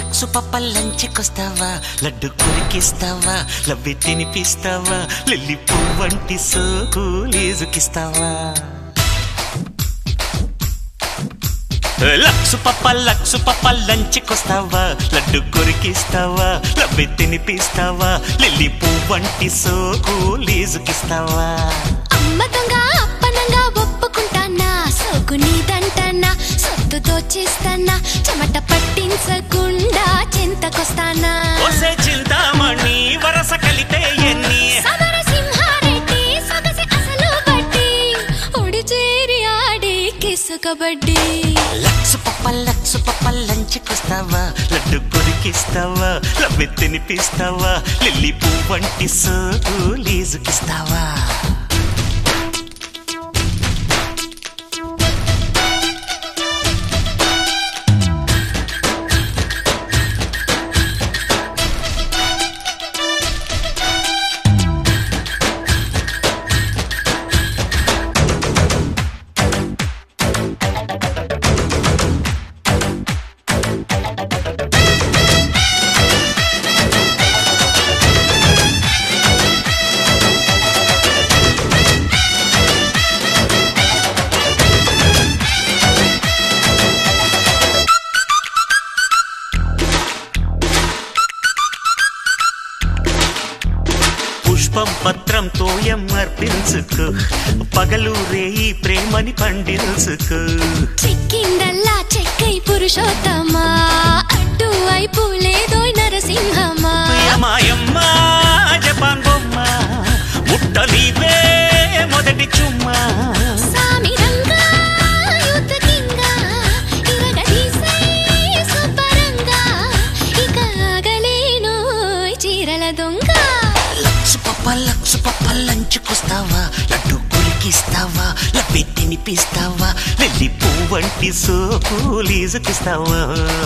Lux పప్ప లంచ్కొస్తావా, laddu కొరికిస్తావా, లవ్వి తినిపిస్తావా, lily పువ్వంటి సోకు లీజుకిస్తావా? Lux పప్ప లంచ్కొస్తావా, లడ్డు కొరికిస్తావా, లవ్వి తినిపిస్తావా, లిల్లీ పువ్వంటి సోకు లీజుకిస్తావా? అమ్మ దొంగ అప్పనంగా ఒప్పుకుంటానా, సోకు నీదంటానా, సొత్తు దోచేస్తానా, చెమట పట్టించకుండా చింతకొస్తానా? ఒసే చింతామణి వరస కలిపే ఎన్ని సమర సింహారెడ్డి సొగసి అసలు బట్టి ఒడి చేరి ఆడే కిసు కబడ్డీ. లక్సు పప్ప లంచ్కొస్తావా, లడ్డు కొరికిస్తావా, లవ్వి తినిపిస్తావా, లిల్లీ పువ్వంటి సోకు లీజుకిస్తావా? పుష్పం పత్రం తోయం అర్పించుకో, పగలు రేయి ప్రేమని పండించుకో. చిక్కిందల్లా చెక్కై పురుషోత్తమా, అడ్డు వైపు లేదో నరసింహమా. మాయమ్మ జపాన్ బొమ్మ ముట్టలివే మొదటి చుమ్మా. సామిరంగా యుద్ధకింగా ఇరగదీసే సుబ్బరంగా, ఇక ఆగలేను చీరల దొంగ. లక్సు పప్ప లంచ్కొస్తావా, లడ్డు కొరికిస్తావా, లవ్వి తినిపిస్తావా, లిల్లీ పువ్వంటి సోకు లీజుకిస్తావా?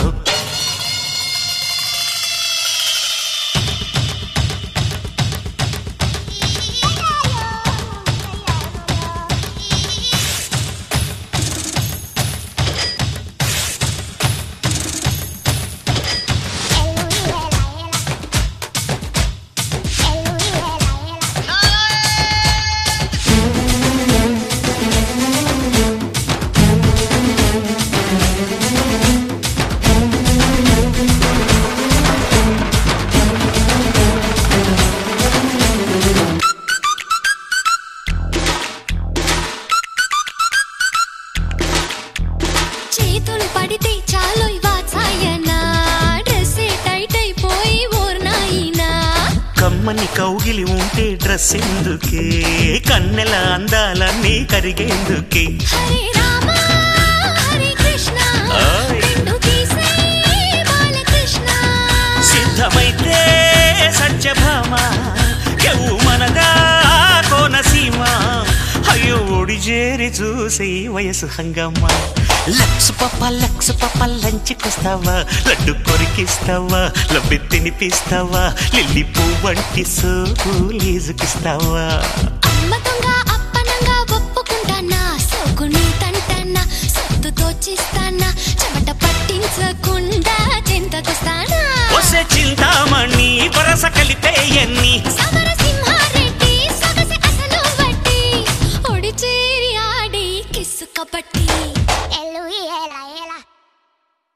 చేతులు పడితే చాలు వాత్సాయనా, డ్రెస్సే టైట్ అయిపోయి ఓర్నాయినా. కమ్మని కౌగిలి ఉంటే డ్రెస్ ఎందుకే, కన్నెల అందాలన్నీ కరిగేందుకే. హరే రామ హరే కృష్ణ రెండు తీసే బాలకృష్ణ. సిద్ధమైతే సత్యభామ ఎవు మనగా కోనసీమ, అయ్యో ఒడి చేరి చూసి వయసు హంగమ్మ. లక్సు పప్ప లంచ్కొస్తావా, లడ్డు కొరికిస్తావా, లవ్వి తినిపిస్తావా, లిల్లీ పువ్వంటి సోకు లీజుకిస్తావా? అమ్మ దొంగ అప్పనంగా ఒప్పుకుంటానా, సోకు నీదంటానా, సొత్తు దోచేస్తానా,